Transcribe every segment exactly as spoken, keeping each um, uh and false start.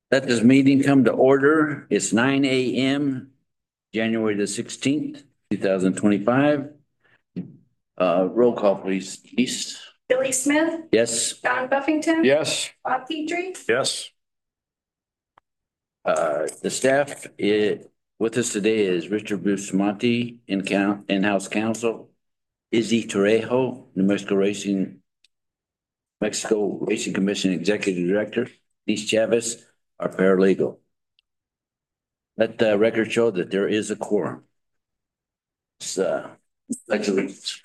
Let this meeting come to order. It's nine A M, January the sixteenth, two thousand twenty-five. Uh, roll call, please. East. Billy Smith, Yes. John Buffington. Yes. Bob Petrie. Yes. Uh, the staff eh, with us today is Richard Bustamante, in count, in-house counsel, Izzy Torrejo, New Mexico Racing, Mexico Racing Commission Executive Director, Denise Chavez, our paralegal. Let the record show that there is a quorum. It's, uh, pledge allegiance.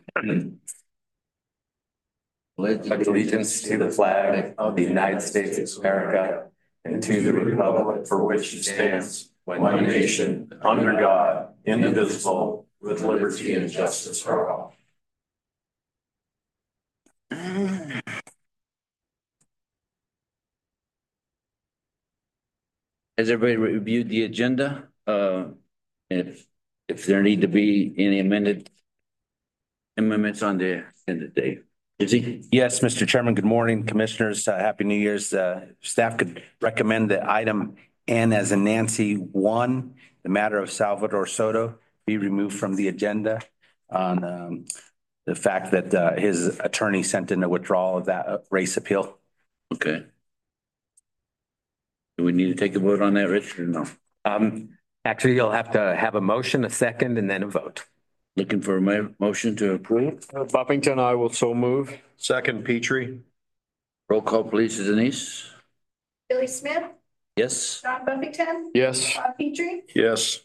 Pledge allegiance to the flag of the United States of America and to the republic for which it stands, one nation, under God, indivisible, with liberty and justice for all. Has everybody reviewed the agenda? Uh, if, if there need to be any amended amendments on the agenda, Dave? Is he? Yes, Mister Chairman. Good morning, Commissioners. Uh, Happy New Year's. Uh, staff could recommend that item N as in Nancy one, the matter of Salvador Soto, be removed from the agenda on um, the fact that uh, his attorney sent in a withdrawal of that uh, race appeal. Okay. Do we need to take a vote on that, Richard, or no? Um, actually, you'll have to have a motion, a second, and then a vote. Looking for a mo- motion to approve? Uh, Buffington, I will so move. Second, Petrie. Roll call, please, Denise. Billy Smith, Yes. John Buffington. Yes. Bob Petrie. Yes.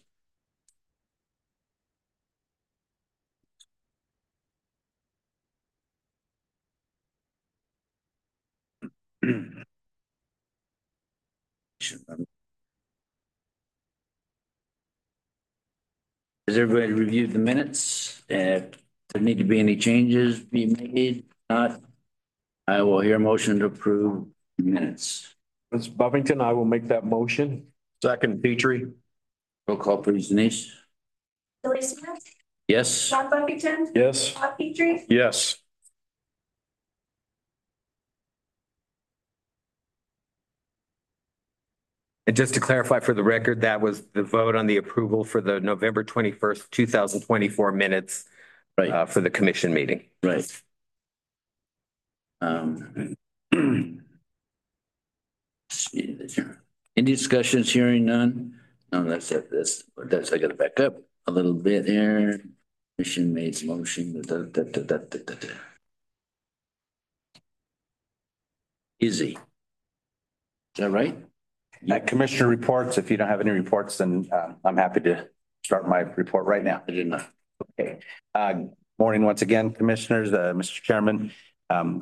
Has everybody reviewed the minutes? If there need to be any changes be made, not, I will hear a motion to approve the minutes. Miz Buffington, I will make that motion. Second, Petrie. Roll call, please, Denise. Billy Smith, Yes. John Buffington. Yes. Bob Petrie. Yes. And just to clarify for the record, that was the vote on the approval for the November twenty-first, two thousand twenty-four minutes Right. uh, for the commission meeting. Right. Um. see, Any discussions? Hearing none? No, that's it. That's, that's, I gotta back up a little bit here. Mission made motion. Da, da, da, da, da, da, da. Izzy. Is that right? Uh, Commissioner reports. If you don't have any reports, then uh, I'm happy to start my report right now. I did not. Okay. Uh, morning once again, Commissioners, uh, Mister Chairman. Um,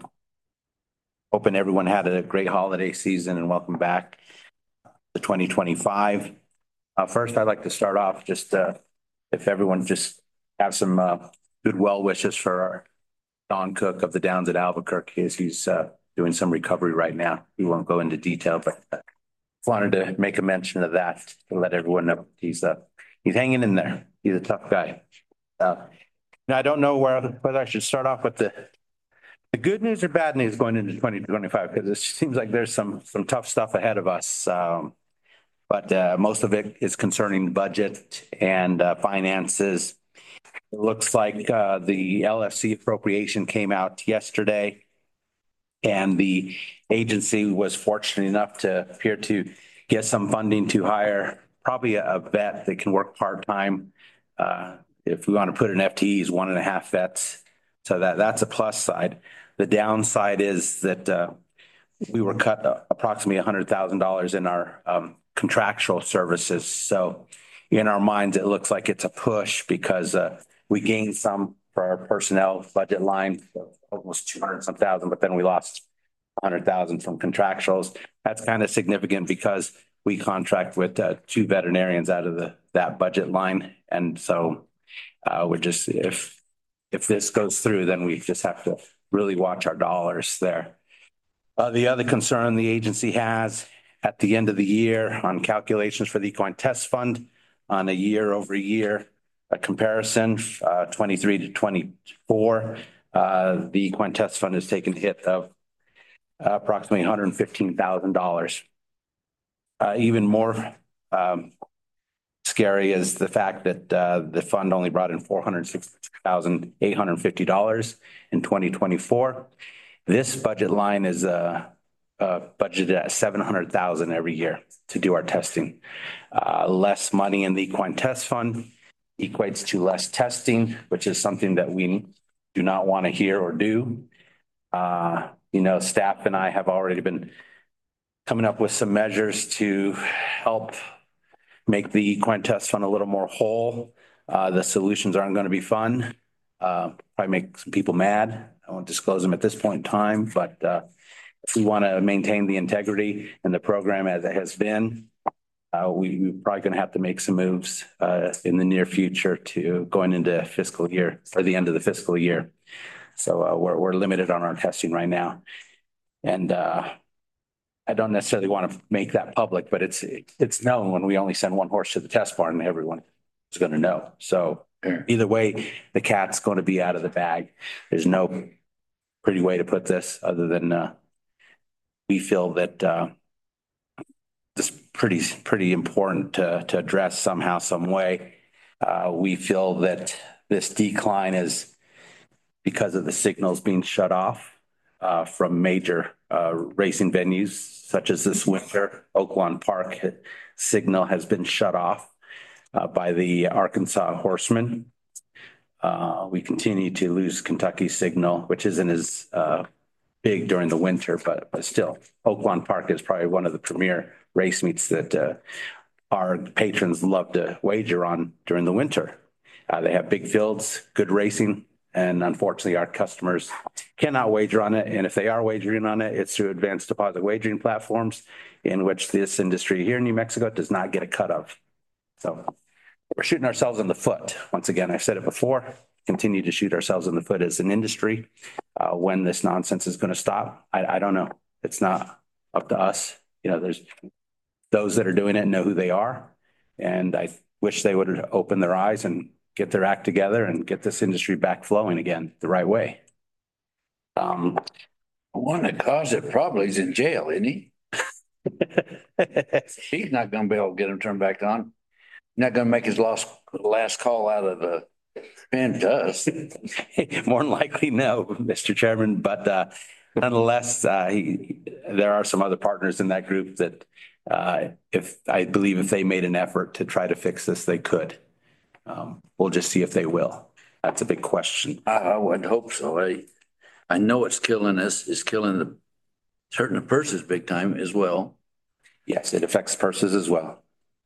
hoping everyone had a great holiday season and welcome back to twenty twenty-five. Uh, first, I'd like to start off just uh, if everyone just have some uh, good well wishes for our Don Cook of the Downs at Albuquerque as he's uh, doing some recovery right now. We won't go into detail, but uh, wanted to make a mention of that to let everyone know he's uh, he's hanging in there. He's a tough guy. Uh, now I don't know where whether I should start off with the the good news or bad news going into twenty twenty-five, because it seems like there's some some tough stuff ahead of us. Um, but uh, most of it is concerning budget and uh, finances. It looks like uh, the L F C appropriation came out yesterday, and the agency was fortunate enough to appear to get some funding to hire probably a vet that can work part-time. Uh, if we want to put in F T Es, one and a half vets. So that that's a plus side. The downside is that uh, we were cut uh, approximately one hundred thousand dollars in our um, contractual services. So in our minds, it looks like it's a push because uh, we gained some for our personnel budget line, almost two hundred some thousand, but then we lost one hundred thousand from contractuals. That's kind of significant because we contract with uh, two veterinarians out of the that budget line. And so uh, we're just, if, if this goes through, then we just have to really watch our dollars there. Uh, the other concern the agency has at the end of the year on calculations for the equine test fund on a year over year a comparison, uh, twenty-three to twenty-four, uh, the equine test fund has taken a hit of approximately one hundred fifteen thousand dollars. Uh, even more um, scary is the fact that uh, the fund only brought in four hundred sixty thousand eight hundred fifty dollars in twenty twenty-four. This budget line is uh, uh, budgeted at seven hundred thousand every year to do our testing. Uh, less money in the equine test fund equates to less testing, which is something that we do not want to hear or do. Uh, you know, staff and I have already been coming up with some measures to help make the equine test fund a little more whole. Uh, the solutions aren't going to be fun. Uh, probably make some people mad. I won't disclose them at this point in time, but uh, if we want to maintain the integrity and the program as it has been, uh, we, we're probably going to have to make some moves uh, in the near future to going into fiscal year or the end of the fiscal year. So uh, we're, we're limited on our testing right now. And uh, I don't necessarily want to make that public, but it's it's known when we only send one horse to the test barn, everyone is going to know. So either way, the cat's going to be out of the bag. There's no pretty way to put this other than uh, we feel that uh, this is pretty, pretty important to, to address somehow, some way. Uh, we feel that this decline is because of the signals being shut off uh, from major uh, racing venues, such as this winter. Oaklawn Park signal has been shut off uh, by the Arkansas Horsemen. Uh, we continue to lose Kentucky signal, which isn't as uh, big during the winter, but, but still, Oaklawn Park is probably one of the premier race meets that uh, our patrons love to wager on during the winter. Uh, they have big fields, good racing, and unfortunately our customers cannot wager on it. And if they are wagering on it, it's through advanced deposit wagering platforms in which this industry here in New Mexico does not get a cut of. So we're shooting ourselves in the foot. Once again, I've said it before, continue to shoot ourselves in the foot as an industry. Uh, when this nonsense is going to stop, I, I don't know. It's not up to us. You know, there's those that are doing it know who they are. And I wish they would open their eyes and get their act together and get this industry back flowing again the right way. Um, One that caused it probably is in jail, isn't he? He's not gonna be able to get him turned back on. Not gonna make his last, last call out of the pen to us. More than likely, no, Mister Chairman, but uh, nonetheless, uh, he, there are some other partners in that group that uh, if I believe if they made an effort to try to fix this, they could. Um, we'll just see if they will. That's a big question. I, I would hope so. I, I know it's killing us, it's killing the, hurting the purses big time as well. Yes, it affects purses as well.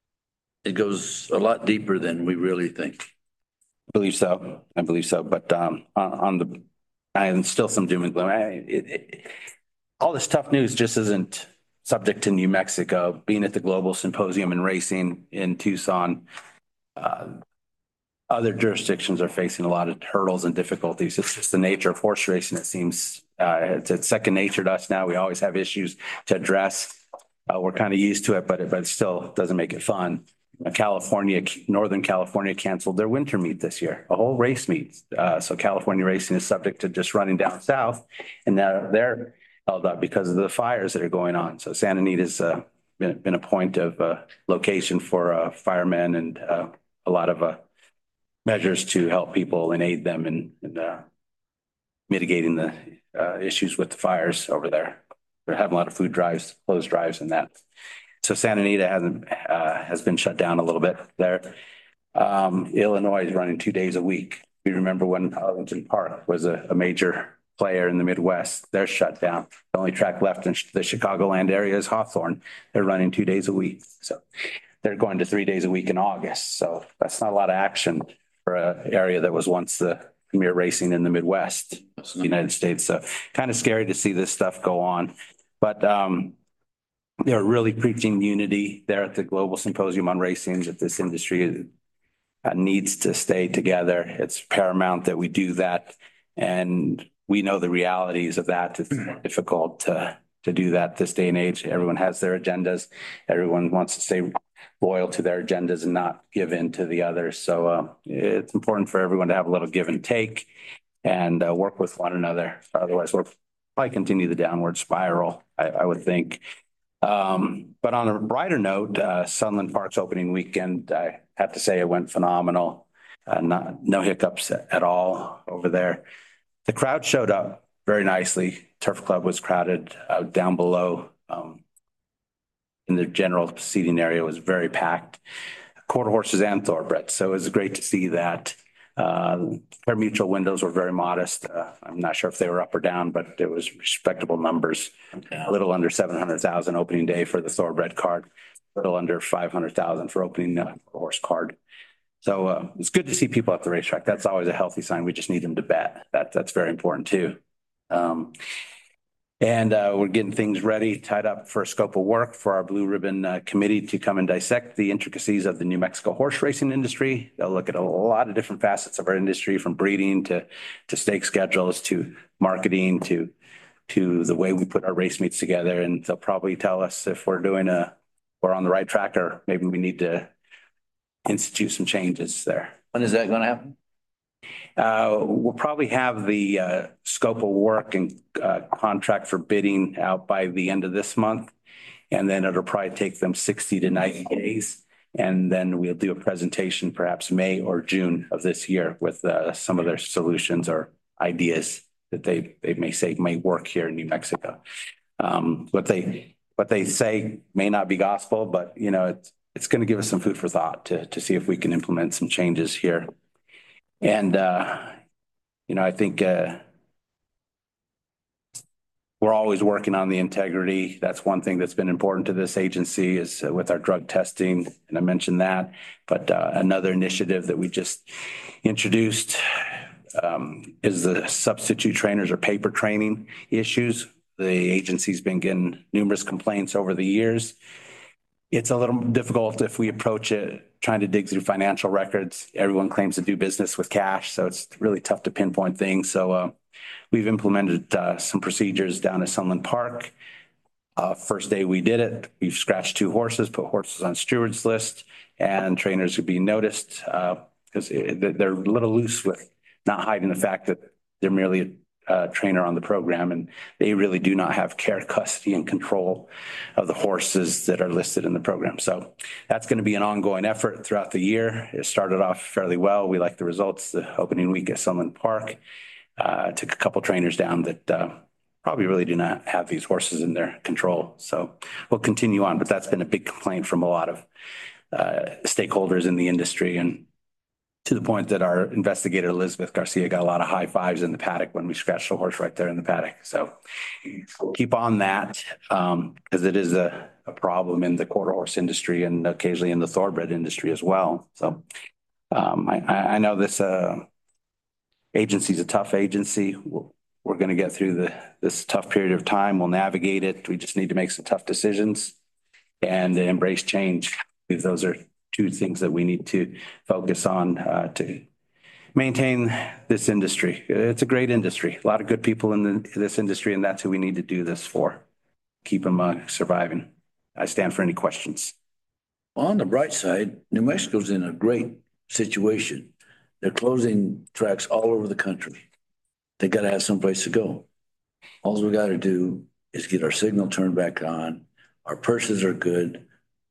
It goes a lot deeper than we really think. I believe so. I believe so. But um, on, on the, and still some doom and gloom. I, it, it, all this tough news just isn't subject to New Mexico. Being at the Global Symposium and Racing in Tucson, uh, other jurisdictions are facing a lot of hurdles and difficulties. It's just the nature of horse racing. It seems uh, it's, it's second nature to us now. We always have issues to address. Uh, we're kind of used to it, but it, but it still doesn't make it fun. California, Northern California canceled their winter meet this year, a whole race meet. Uh, so California racing is subject to just running down south, and now they're held up because of the fires that are going on. So Santa Anita's uh, been, been a point of uh, location for uh, firemen and uh, a lot of uh, measures to help people and aid them in, in uh, mitigating the uh, issues with the fires over there. They're having a lot of food drives, clothes drives, and that. So Santa Anita hasn't uh, has been shut down a little bit there. Um, Illinois is running two days a week. We remember when Arlington Park was a, a major player in the Midwest. They're shut down. The only track left in the Chicagoland area is Hawthorne. They're running two days a week. So they're going to three days a week in August. So that's not a lot of action for an area that was once the premier racing in the Midwest, the United States. So kind of scary to see this stuff go on. But um, they're really preaching unity there at the Global Symposium on Racing, that this industry uh, needs to stay together. It's paramount that we do that. And we know the realities of that. It's difficult to, to do that this day and age. Everyone has their agendas. Everyone wants to stay loyal to their agendas and not give in to the others. So uh, it's important for everyone to have a little give and take and uh, work with one another. Otherwise, we'll probably continue the downward spiral, I, I would think. Um, but on a brighter note, uh, Sunland Park's opening weekend, I have to say it went phenomenal. Uh, not, no hiccups at all over there. The crowd showed up very nicely. Turf Club was crowded uh, down below. Um, in the general seating area was very packed. Quarter horses and thoroughbreds. So it was great to see that. Uh, their mutual windows were very modest. Uh, I'm not sure if they were up or down, but it was respectable numbers. A little under seven hundred thousand opening day for the thoroughbred card, a little under five hundred thousand for opening the horse card. So uh, it's good to see people at the racetrack. That's always a healthy sign. We just need them to bet. That, that's very important too. Um, And uh, we're getting things ready, tied up for a scope of work for our Blue Ribbon uh, Committee to come and dissect the intricacies of the New Mexico horse racing industry. They'll look at a lot of different facets of our industry, from breeding to to stake schedules to marketing to to the way we put our race meets together. And they'll probably tell us if we're doing a we're on the right track, or maybe we need to institute some changes there. When is that going to happen? Uh, we'll probably have the uh, scope of work and uh, contract for bidding out by the end of this month. And then it'll probably take them sixty to ninety days. And then we'll do a presentation perhaps May or June of this year with uh, some of their solutions or ideas that they, they may say may work here in New Mexico. Um, what they what they say may not be gospel, but you know, it's it's going to give us some food for thought to to see if we can implement some changes here. And, uh, you know, I think uh, we're always working on the integrity. That's one thing that's been important to this agency is uh, with our drug testing. And I mentioned that. But uh, another initiative that we just introduced um, is the substitute trainers or paper training issues. The agency's been getting numerous complaints over the years. It's a little difficult if we approach it trying to dig through financial records. Everyone claims to do business with cash, so it's really tough to pinpoint things. So uh, we've implemented uh, some procedures down at Sunland Park. Uh, first day we did it, we've scratched two horses, put horses on stewards list, and trainers would be noticed because uh, they're a little loose with not hiding the fact that they're merely a Uh, trainer on the program, and they really do not have care, custody, and control of the horses that are listed in the program. So that's going to be an ongoing effort throughout the year. It started off fairly well. We like the results. The opening week at Sunland Park uh, took a couple trainers down that uh, probably really do not have these horses in their control. So we'll continue on, but that's been a big complaint from a lot of uh, stakeholders in the industry, and to the point that our investigator, Elizabeth Garcia, got a lot of high fives in the paddock when we scratched the horse right there in the paddock. So keep on that because um, it is a, a problem in the quarter horse industry and occasionally in the thoroughbred industry as well. So um, I, I know this uh, agency is a tough agency. We're, we're going to get through the this tough period of time. We'll navigate it. We just need to make some tough decisions and embrace change. Those are two things that we need to focus on uh, to maintain this industry. It's a great industry. A lot of good people in the, this industry, and that's who we need to do this for. Keep them uh, surviving. I stand for any questions. Well, on the bright side, New Mexico's in a great situation. They're closing tracks all over the country. They got to have someplace to go. All we got to do is get our signal turned back on. Our purses are good.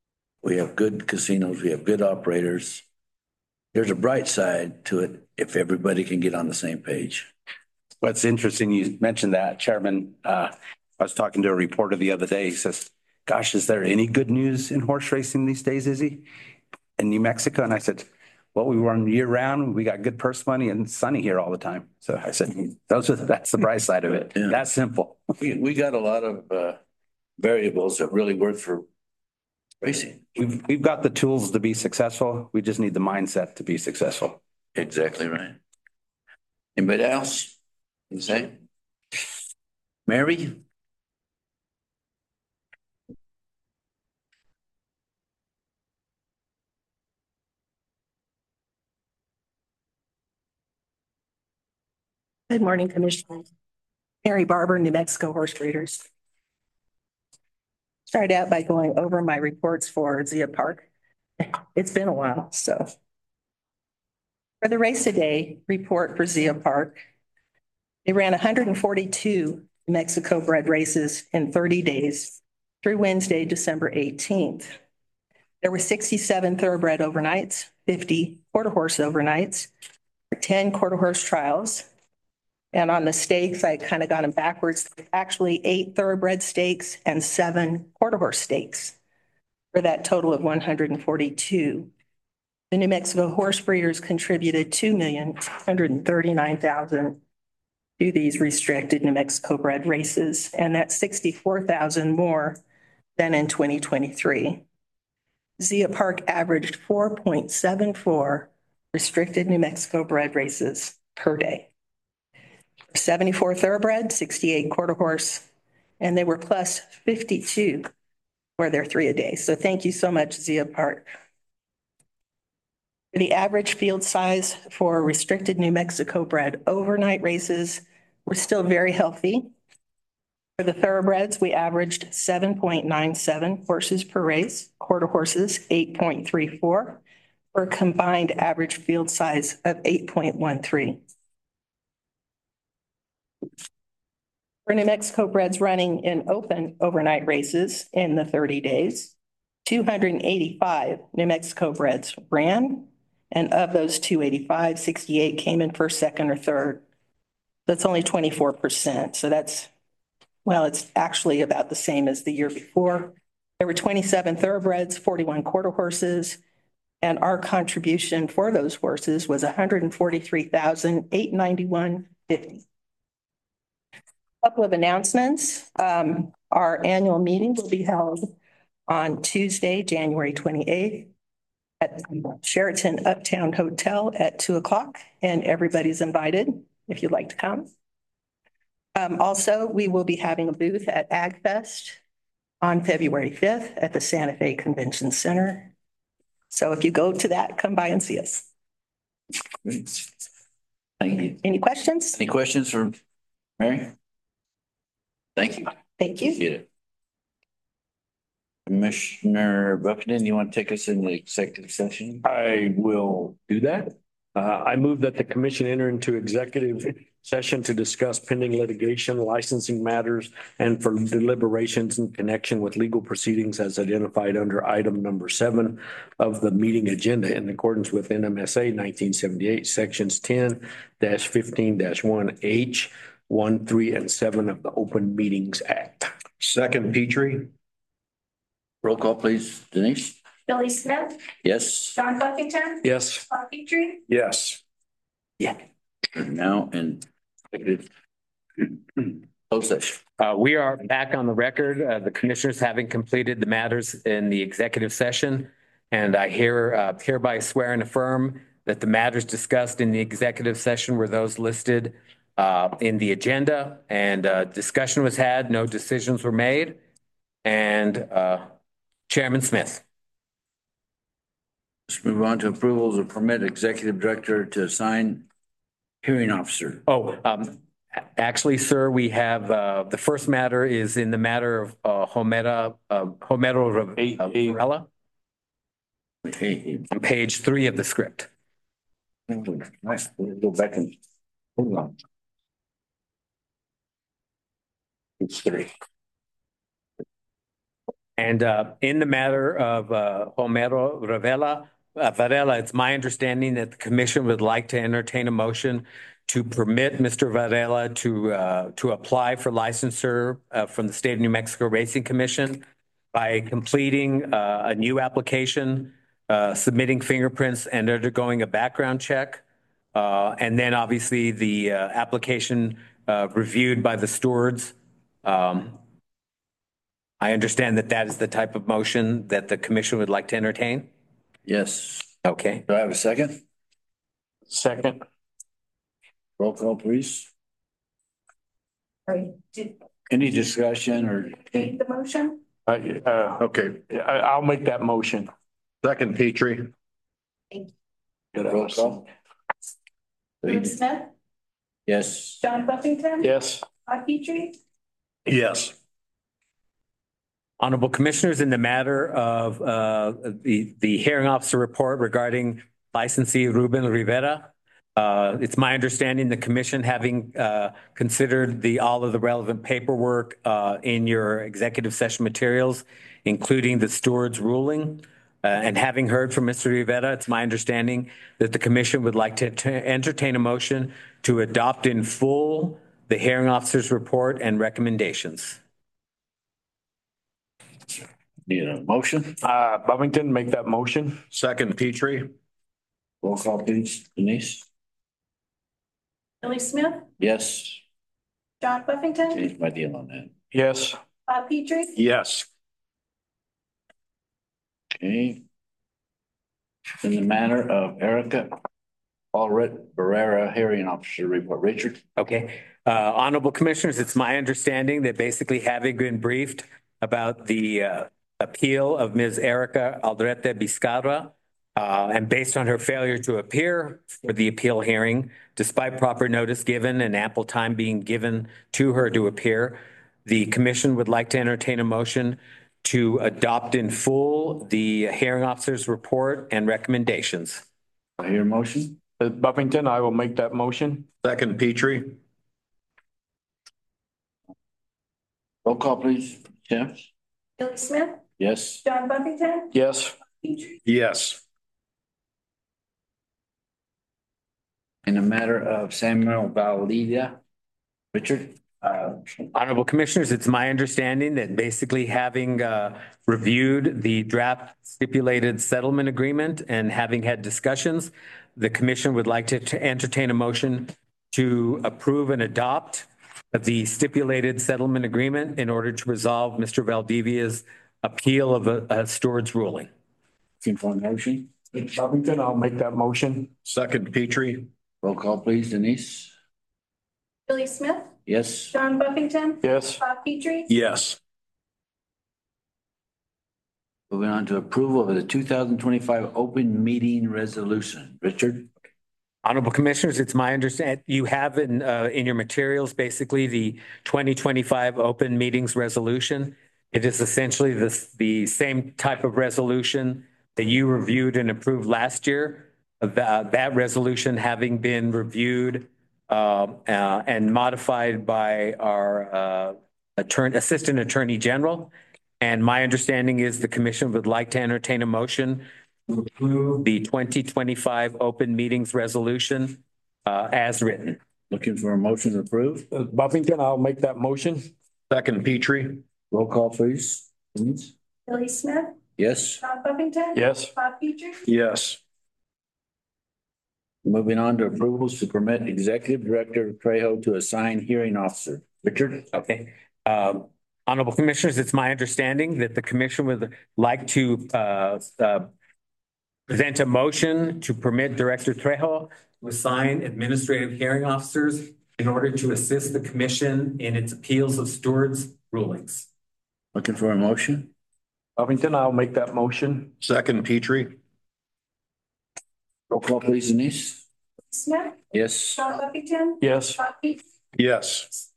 We have good casinos. We have good operators. There's a bright side to it if everybody can get on the same page. What's interesting, you mentioned that, Chairman. Uh, I was talking to a reporter the other day. He says, gosh, is there any good news in horse racing these days, Izzy? In New Mexico? And I said, well, we run year round. We got good purse money and sunny here all the time. So I said, those are, that's the bright side of it. Yeah. That's simple. We, we got a lot of uh, variables that really work for racing. We've, we've got the tools to be successful. We just need the mindset to be successful. Exactly right. Anybody else? You say? Mary? Good morning, Commissioners. Mary Barber, New Mexico Horse Breeders. Started out by going over my reports for Zia Park. It's been a while, so. For the race today, report for Zia Park. They ran one hundred forty-two Mexico bred races in thirty days. through Wednesday, December eighteenth. There were sixty-seven thoroughbred overnights, fifty quarter horse overnights, ten quarter horse trials. And on the stakes, I kind of got them backwards. Actually, eight thoroughbred stakes and seven quarter horse stakes for that total of one hundred forty-two. The New Mexico horse breeders contributed two million, two hundred thirty-nine thousand to these restricted New Mexico bred races, and that's sixty-four thousand more than in twenty twenty-three. Zia Park averaged four point seven four restricted New Mexico bred races per day. seventy-four thoroughbred, sixty-eight quarter horse, and they were plus fifty-two for their three a day. So thank you so much, Zia Park. The average field size for restricted New Mexico bred overnight races were still very healthy. For the thoroughbreds, we averaged seven point nine seven horses per race, quarter horses eight point three four, for a combined average field size of eight point one three. For New Mexico breds running in open overnight races in the thirty days, two hundred eighty-five New Mexico breds ran, and of those two eighty-five, sixty-eight came in first, second, or third. That's only twenty-four percent. So that's, well, it's actually about the same as the year before. There were twenty-seven thoroughbreds, forty-one quarter horses, and our contribution for those horses was one hundred forty-three thousand eight hundred ninety-one dollars and fifty cents. Couple of announcements. Um, our annual meeting will be held on Tuesday, January twenty-eighth at Sheraton Uptown Hotel at two o'clock, and everybody's invited if you'd like to come. Um, also, we will be having a booth at AgFest on February fifth at the Santa Fe Convention Center. So if you go to that, come by and see us. Thank you. Any questions? Any questions for Mary? Thank you. Thank you. Appreciate it. Commissioner Buckton, you want to take us in the executive session? I will do that. Uh, I move that the commission enter into executive session to discuss pending litigation, licensing matters, and for deliberations in connection with legal proceedings as identified under item number seven of the meeting agenda in accordance with N M S A nineteen seventy-eight, sections ten fifteen one H, one, three, and seven of the Open Meetings Act. Second, Petrie. Roll call, please. Denise? Billy Smith, Yes. John Buckington, Yes. Bob Petrie, Yes. Yeah. Now in executive closed session. Uh, we are back on the record, uh, the commissioners having completed the matters in the executive session. And I here, uh, hereby swear and affirm that the matters discussed in the executive session were those listed uh, in the agenda, and uh, discussion was had, no decisions were made. And uh, Chairman Smith. Let's move on to approvals of permit executive director to assign hearing officer. Oh, um, actually, sir, we have, uh, the first matter is in the matter of, uh, Homeda, uh, Homeda Varela, Hey, on page three of the script. nice. We'll go back and hold on. It's three. And, uh, in the matter of, uh, Homero Varela, uh, Varela, it's my understanding that the commission would like to entertain a motion to permit Mister Varela to, uh, to apply for licensure, uh, from the State of New Mexico Racing Commission by completing, uh, a new application, uh, submitting fingerprints and undergoing a background check. Uh, and then obviously the, uh, application, uh, reviewed by the stewards. Um, I understand that that is the type of motion that the commission would like to entertain. Yes. Okay. Do I have a second? Second. Roll call, please. Sorry, did Any discussion or? you make the motion? Uh, uh, okay, I, I'll make that motion. Second, Petrie. Roll call. Billy Smith, Yes. John Buckington, Yes. Bob Petrie, Yes. Honorable Commissioners, in the matter of uh, the, the hearing officer report regarding licensee Ruben Rivera, Uh, it's my understanding the commission, having uh, considered the, all of the relevant paperwork uh, in your executive session materials, including the steward's ruling, uh, and having heard from Mister Rivera, it's my understanding that the commission would like to to entertain a motion to adopt in full the hearing officer's report and recommendations. Need a motion? Uh, Buffington, make that motion. Second, Petrie. Roll call, please. Denise? Billy Smith, Yes. John Buffington, Change my deal on that. Yes. Bob Petrie, Yes. Okay. In the matter of Erica Allred Barrera, hearing officer report. Richard? Okay. Uh, Honorable Commissioners, it's my understanding that basically having been briefed about the uh, appeal of Miz Erica Aldrete Vizcarra, uh, and based on her failure to appear for the appeal hearing, despite proper notice given and ample time being given to her to appear, the commission would like to entertain a motion to adopt in full the hearing officer's report and recommendations. I hear a motion. Uh, Buffington, I will make that motion. Second, Petrie. Roll call, please. Jeff? Billy Smith, Yes. John Buffington, Yes. Petrie, Yes. In the matter of Samuel Valdivia. Richard? Uh, Honorable Commissioners, it's my understanding that basically having uh, reviewed the draft stipulated settlement agreement and having had discussions, the commission would like to to entertain a motion to approve and adopt the stipulated settlement agreement in order to resolve Mister Valdivia's appeal of a, a steward's ruling. Looking for a motion. Buffington, I'll make that motion. Second, Petrie. Roll call, please. Denise? Billy Smith, Yes. John Buffington, Yes. Bob Petrie, Yes. Moving on to approval of the two thousand twenty-five open meeting resolution. Richard? Honorable Commissioners, it's my understanding, you have in, uh, in your materials, basically the twenty twenty-five open meetings resolution. It is essentially the, the same type of resolution that you reviewed and approved last year. That, that resolution having been reviewed uh, uh, and modified by our uh, attorney, Assistant Attorney General. And my understanding is the commission would like to entertain a motion to approve the twenty twenty-five open meetings resolution uh, as written. Looking for a motion to approve. Uh, Buffington, I'll make that motion. Second, Petrie. Roll call, please. Denise? Billy Smith, Yes. John Buffington, Yes. Bob Petrie, Yes. Moving on to approvals to permit Executive Director Trejo to assign hearing officer. Richard? Okay. Um, Honorable Commissioners, it's my understanding that the commission would like to uh, uh, present a motion to permit Director Trejo to assign administrative hearing officers in order to assist the commission in its appeals of stewards' rulings. Looking for a motion. Buffington, I'll make that motion. Second, Petrie. Roll call, please, Denise. Smith, Yes. John Buffington, Yes. Bob Petrie, Yes.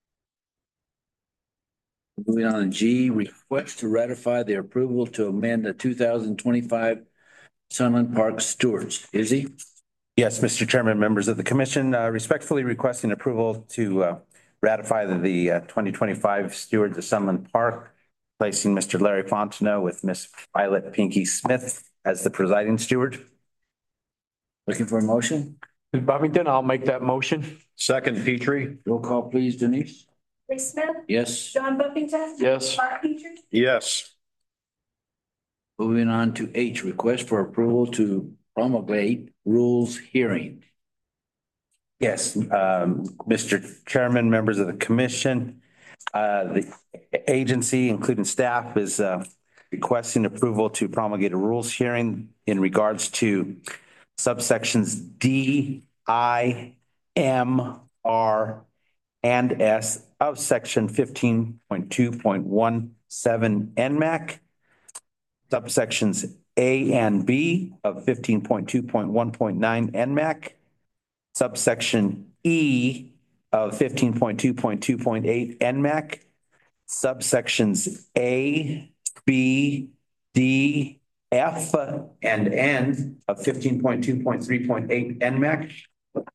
Moving on to G, request to ratify the approval to amend the two thousand twenty-five Sunland Park stewards. Izzy? Yes, Mister Chairman, members of the commission, uh, respectfully requesting approval to uh, ratify the, the uh, twenty twenty-five stewards of Sunland Park, placing Mister Larry Fontenot with Miss Violet Pinky Smith as the presiding steward. Looking for a motion. Buffington, I'll make that motion. Second, Petrie. Roll call, please, Denise. Billy Smith, Yes. John Buffington, Yes. Bob Petrie, Yes. Moving on to H, request for approval to promulgate rules hearing. Yes, um, Mister Chairman, members of the commission, uh, the agency, including staff, is uh, requesting approval to promulgate a rules hearing in regards to subsections D, I, M, R, and S of section fifteen point two point one seven N M A C, subsections A and B of fifteen point two point one point nine N M A C, subsection E of fifteen point two point two point eight N M A C, subsections A, B, D, F, and N of fifteen point two point three point eight N M A C,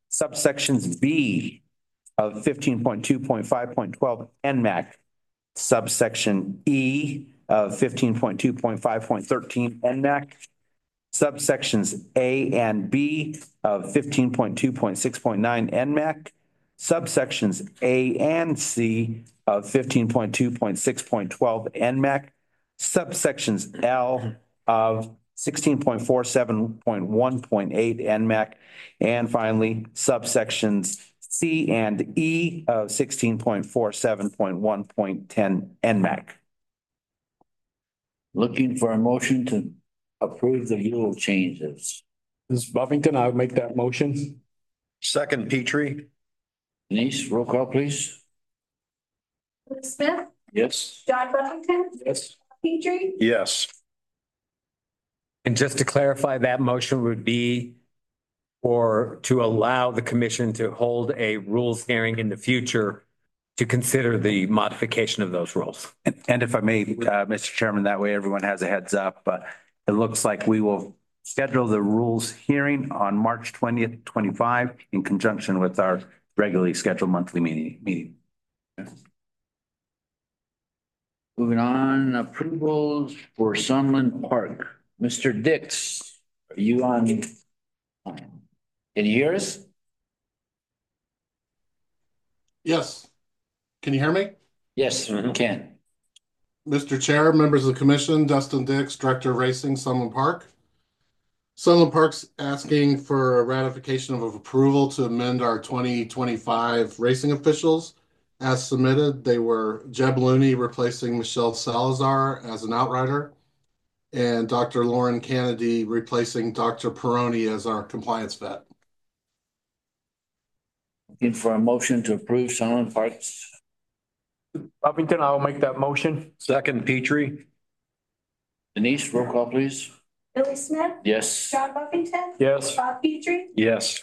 subsections B of fifteen point two point five point twelve N M A C, subsection E of fifteen point two point five point thirteen N M A C, subsections A and B of fifteen point two point six point nine N M A C, subsections A and C of fifteen point two point six point twelve N M A C, subsections L of sixteen point four seven point one point eight N M A C, and finally subsections C and E of sixteen point four seven point one point ten N M A C. Looking for a motion to approve the rule changes. This is Buffington. I would make that motion. Second, Petrie. Denise, roll call, please. Billy Smith, Yes. John Buffington, Yes. Petrie, Yes. And just to clarify, that motion would be for to allow the commission to hold a rules hearing in the future to consider the modification of those rules. And, and if I may, uh, Mister Chairman, that way everyone has a heads up, but it looks like we will schedule the rules hearing on March twentieth, twenty-five in conjunction with our regularly scheduled monthly meeting, meeting. Moving on, approvals for Sunland Park. Mister Dix, are you on? Can you hear us? Yes. Can you hear me? Yes, we can. Mister Chair, members of the commission, Dustin Dix, Director of Racing, Sunland Park. Sunland Park's asking for a ratification of approval to amend our twenty twenty-five racing officials. As submitted, they were Jeb Looney replacing Michelle Salazar as an outrider, and Doctor Lauren Kennedy replacing Doctor Peroni as our compliance vet. Looking for a motion to approve Sunland Parks. Buffington, I will make that motion. Second, Petrie. Denise, roll call, please. Billy Smith, Yes. John Buffington, Yes. Bob Petrie, Yes.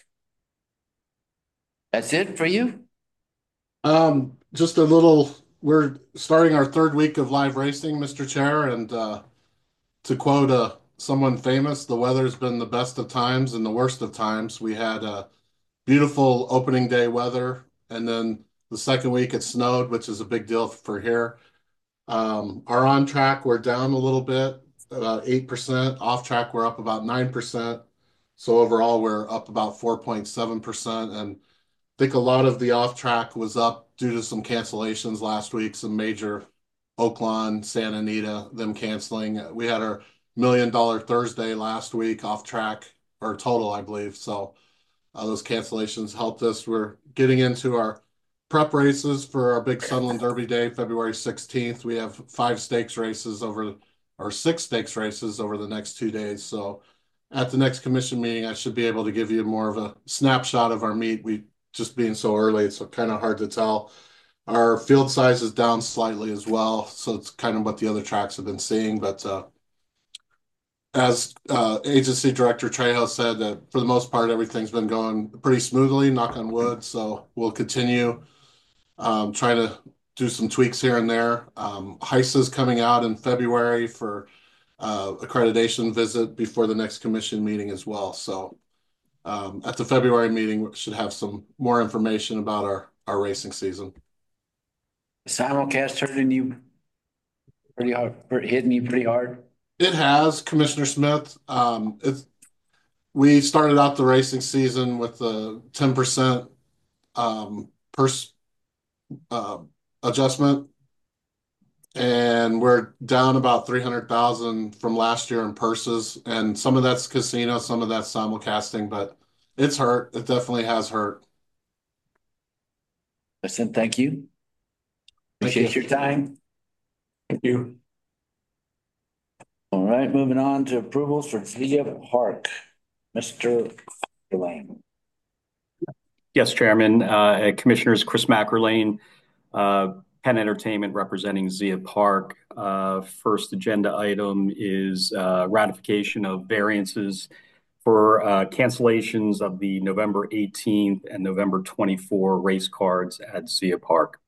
That's it for you? Um, just a little, we're starting our third week of live racing, Mister Chair, and uh, to quote uh, someone famous, the weather's been the best of times and the worst of times. We had a beautiful opening day weather, and then the second week it snowed, which is a big deal for here. Um, our on track, we're down a little bit, about eight percent. Off track, we're up about nine percent. So overall, we're up about four point seven percent. And I think a lot of the off track was up due to some cancellations last week, some major Oaklawn, Santa Anita, them canceling. We had our million dollar Thursday last week off track, or total, I believe. So uh, those cancellations helped us. We're getting into our prep races for our big Sunland Derby Day, February sixteenth. We have five stakes races over, or six stakes races over the next two days. So at the next commission meeting, I should be able to give you more of a snapshot of our meet. We just being so early, it's kind of hard to tell. Our field size is down slightly as well, so it's kind of what the other tracks have been seeing. But uh, as uh, agency director Trejo said, that for the most part, everything's been going pretty smoothly, knock on wood. So we'll continue um, trying to do some tweaks here and there. Um, H I S A is coming out in February for uh, accreditation visit before the next commission meeting as well. So um, at the February meeting, we should have some more information about our, our racing season. Simulcast hurting you pretty hard, hitting you pretty hard? It has, Commissioner Smith. Um, it's, we started out the racing season with the ten percent um, purse uh, adjustment, and we're down about three hundred thousand from last year in purses, and some of that's casino, some of that's simulcasting, but it's hurt. It definitely has hurt. I said thank you. Thank Appreciate you. your time. Thank you. All right, moving on to approvals for Zia Park. Mister Delane. Yes, Chairman, uh, Commissioners Chris McErlane, uh, Penn Entertainment representing Zia Park. Uh, first agenda item is uh, ratification of variances for uh, cancellations of the November eighteenth and November twenty-fourth race cards at Zia Park.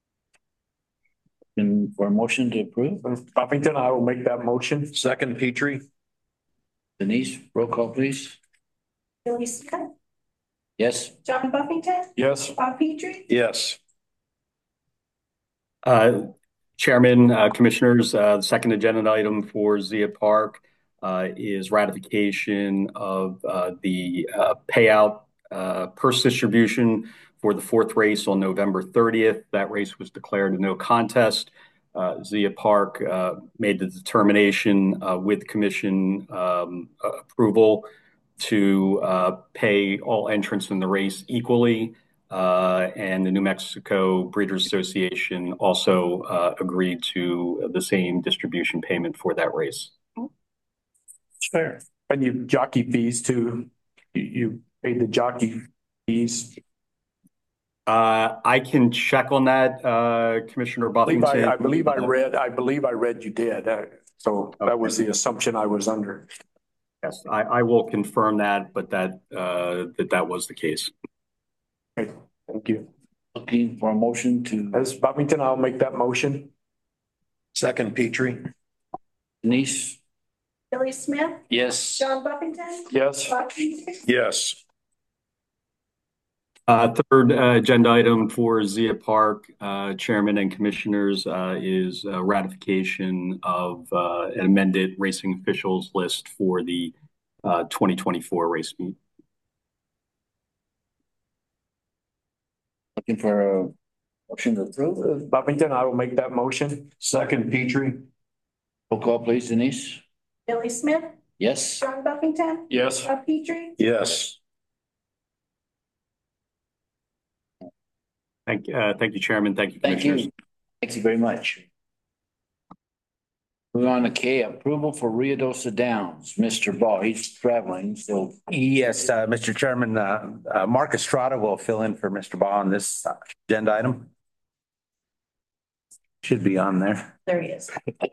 And for a motion to approve, Buffington, I will make that motion. Second, Petrie. Denise, roll call, please. Billy Smith, Yes. John Buffington, Yes. Bob Petrie, Yes. Uh, Chairman, uh, Commissioners, uh, the second agenda item for Zia Park uh, is ratification of uh, the uh, payout uh, purse distribution for the fourth race on November thirtieth. That race was declared a no contest. Uh, Zia Park uh, made the determination uh, with Commission um, approval to uh, pay all entrants in the race equally. Uh, and the New Mexico Breeders Association also uh, agreed to the same distribution payment for that race. Fair. And you jockey fees too. You, you paid the jockey fees. Uh, I can check on that, uh, Commissioner I believe Buffington. I, I believe I read, I believe I read you did. Uh, so that was the assumption I was under. Yes, I, I will confirm that, but that, uh, that that was the case. Okay, thank you. Looking for a motion to. As Buffington, I'll make that motion. Second, Petrie. Denise? Billy Smith, Yes. John Buffington, Yes. Bob Petrie, Yes. Uh, third uh, agenda item for Zia Park, uh, Chairman and Commissioners, uh, is uh, ratification of uh, an amended racing officials list for the uh, twenty twenty-four race meet. Looking for a motion to approve. Buffington, I will make that motion. Second, Petrie. Roll call, please, Denise. Billy Smith, Yes. John Buffington, Yes. Bob Petrie, Yes. Thank, uh, thank you, Chairman. Thank you, Thank Commissioners. you. Thank you very much. Moving on to K, approval for Rio Dosa Downs. Mister Ball, he's traveling, so. Yes, uh, Mister Chairman, uh, uh, Mark Estrada will fill in for Mister Baugh on this uh, agenda item. Should be on there. there he is.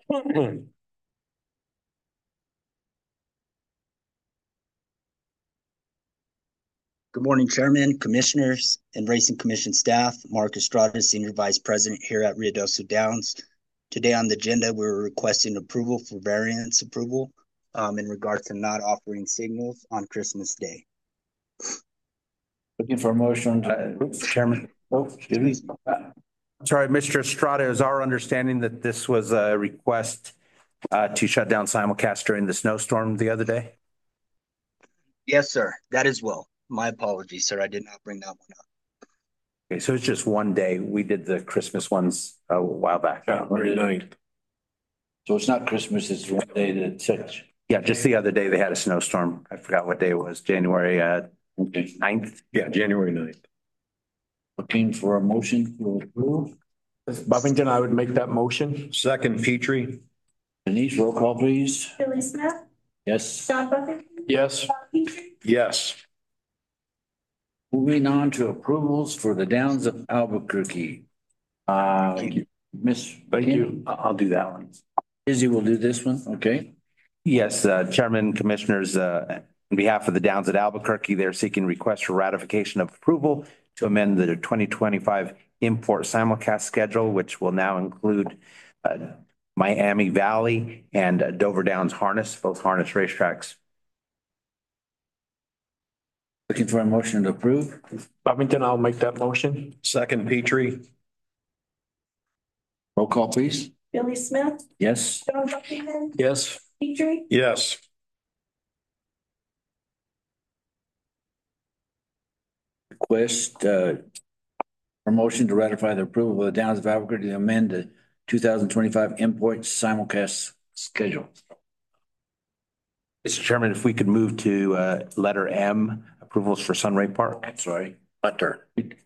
Good morning, Chairman, Commissioners, and Racing Commission staff. Mark Estrada, Senior Vice President here at Rio Dosa Downs. Today on the agenda, we're requesting approval for variance approval um, in regard to not offering signals on Christmas Day. Looking for a motion to Uh, approve. Chairman. Oh, excuse me. Sorry, Mister Estrada, is our understanding that this was a request uh, to shut down simulcast during the snowstorm the other day? Yes, sir. That as well. My apologies, sir. I did not bring that one up. Okay, so it's just one day. We did the Christmas ones a while back. January ninth. So it's not Christmas, it's one day that such. Yeah, just the other day they had a snowstorm. I forgot what day it was, January uh, Okay. ninth. Yeah, January ninth. Looking for a motion to approve. Buffington, I would make that motion. Second, Petrie. Denise, roll call, please. Billy Smith, Yes. John Buffington, Yes. Bob Petrie, Yes. Moving on to approvals for the Downs of Albuquerque. Uh, Miss. Thank you. I- I'll do that one. Izzy will do this one, okay? Yes, uh, Chairman, Commissioners, uh, on behalf of the Downs at Albuquerque, they're seeking request for ratification of approval to amend the twenty twenty-five import simulcast schedule, which will now include uh, Miami Valley and uh, Dover Downs Harness, both harness racetracks. Looking for a motion to approve. Buffington, I'll make that motion. Second, Petrie. Roll call, please. Billy Smith, Yes. John Buffington, Yes. Petrie, Yes. Request, uh, for motion to ratify the approval of the Downs of Albuquerque to amend the two thousand twenty-five import simulcast schedule. Mister Chairman, if we could move to uh, letter M, approvals for Sunray Park. I'm sorry. Butter.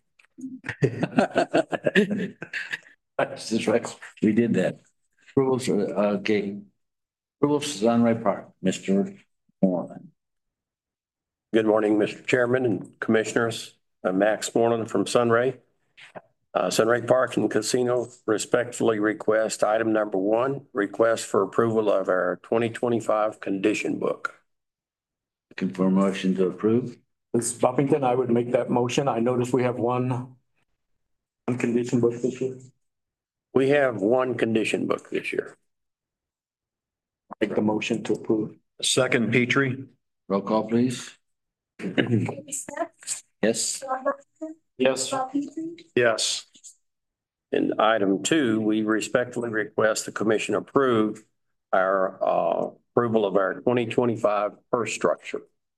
That's just right. We did that. Approvals, for, uh, okay. Approvals for Sunray Park, Mister Moreland. Good morning, Mister Chairman and Commissioners. I'm Max Moreland from Sunray. Uh, Sunray Park and Casino respectfully request item number one, request for approval of our twenty twenty-five condition book. Looking for a motion to approve. This Buffington, I would make that motion. I noticed we have one unconditioned book this year. We have one condition book this year. Make the motion to approve. Second, Petrie. Roll call, please. Billy Smith, Yes. John Buffington, Yes. Bob Petrie, Yes. In item two, we respectfully request the commission approve our uh, approval of our twenty twenty-five purse structure.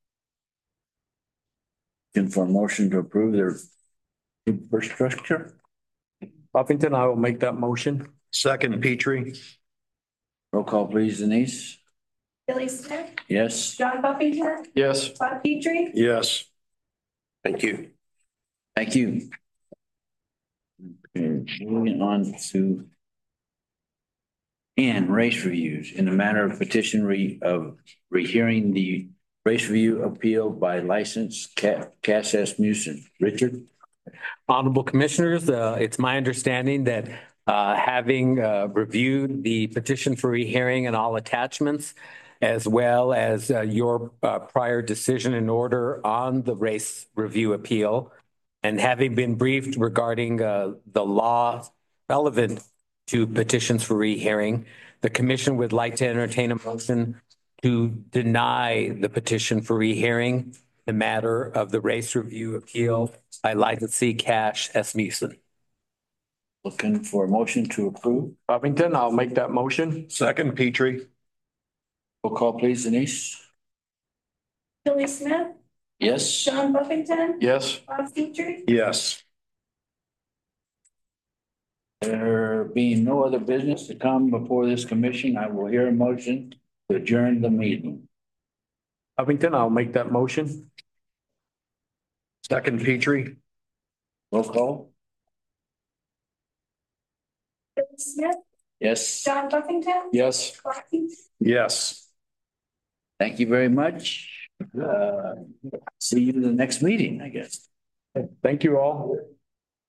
Looking for a motion to approve their first structure. Buffington, I will make that motion. Second, Petrie. Roll call, please, Denise. Billy Smith, Yes. John Buffington, Yes. Bob Petrie, Yes. Thank you. Thank you. Okay, moving on to and race reviews in the matter of petition re of rehearing the race review appeal by licensed Cass S. Musin. Richard? Honorable Commissioners, uh, it's my understanding that uh, having uh, reviewed the petition for rehearing and all attachments, as well as uh, your uh, prior decision in order on the race review appeal, and having been briefed regarding uh, the law relevant to petitions for rehearing, the Commission would like to entertain a motion to deny the petition for rehearing the matter of the race review appeal by licensee Cass S. Musin. Looking for a motion to approve. Buffington, I'll make that motion. Second, Petrie. Roll call, please, Denise. Billy Smith, Yes. John Buffington, Yes. Bob Petrie, Yes. There being no other business to come before this commission, I will hear a motion to adjourn the meeting. Buffington, I'll make that motion. Second, Petrie. Roll call. Billy Smith, Yes. John Buffington, Yes. Bob Petrie. Yes. Thank you very much. Uh, see you in the next meeting, I guess. Thank you all.